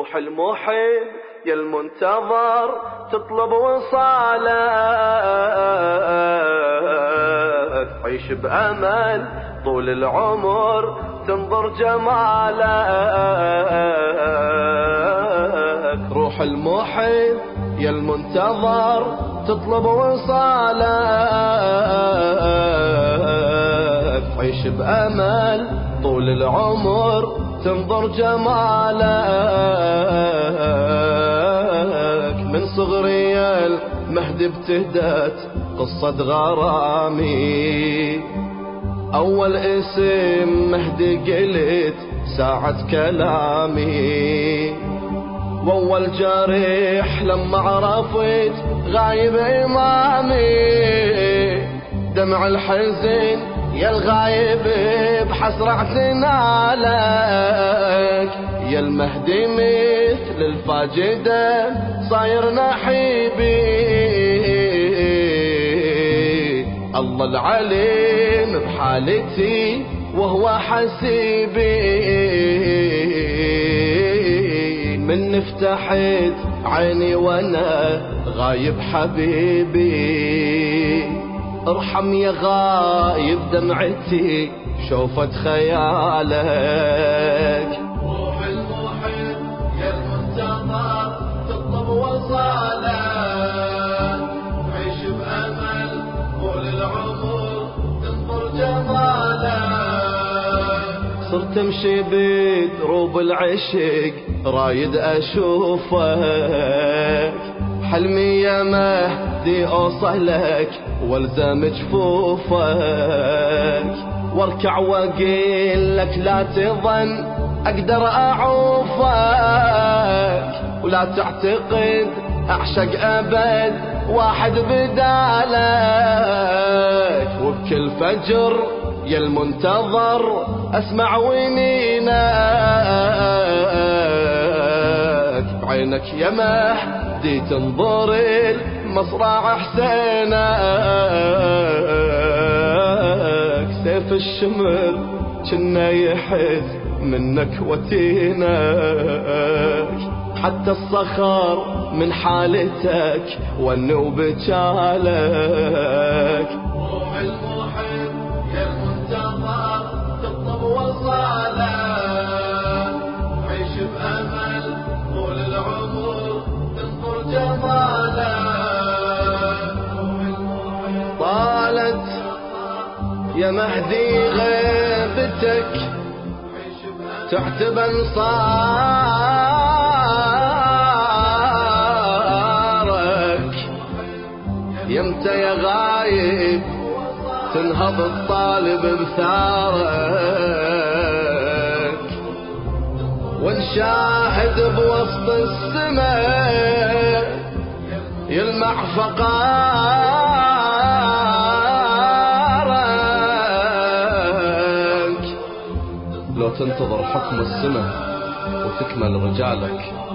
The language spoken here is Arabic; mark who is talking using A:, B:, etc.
A: روح المحب يا المنتظر تطلب وصالك، عيش بأمل طول العمر تنظر جمالك. روح المحب يا المنتظر تطلب وصالك، عيش بأمل طول العمر تنظر جمالك. من صغري المهدي ابتدت قصة غرامي، أول اسم مهدي قلت ساعة كلامي، وأول جريح لما عرفت غايب إمامي، دمع الحزن يا الغايب بحسرة اعتنالك، يا المهدي مثل الفاجدة صاير نحيبي، الله العليم بحالتي وهو حسيبي. من فتحت عيني وانا غايب حبيبي، ارحم يا غايب دمعتي شوفت خيالك. روح المحب يا المنتظر تطلب وصالك، عيش بأمل طول العمر تنظر جمالك. صرت امشي بدروب العشق رايد اشوفك، حلمي يا مهدي اوصلك والزم جفوفك، واركع واقول لك لا تظن اقدر اعوفك، ولا تعتقد اعشق ابد واحد بدالك. وبكل فجر يا المنتظر اسمع ونينك، بعينك يا مهدي تنظر المصرع حسينك، سيف الشمر كنا يحز منك وتينك، حتى الصخر من حالتك ونو بجالك. روح المحب يا المنتظر تطلب وصالك، عيش بأمل طول العمر تنظر جمالك. طالت يا مهدي غيبتك تعتب انصارك، يمتى يا غايب تنهض الطالب بثارك، ونشاهد بوسط السماء يلمع فقارك. لو تنتظر حكم السماء وتكمل رجالك،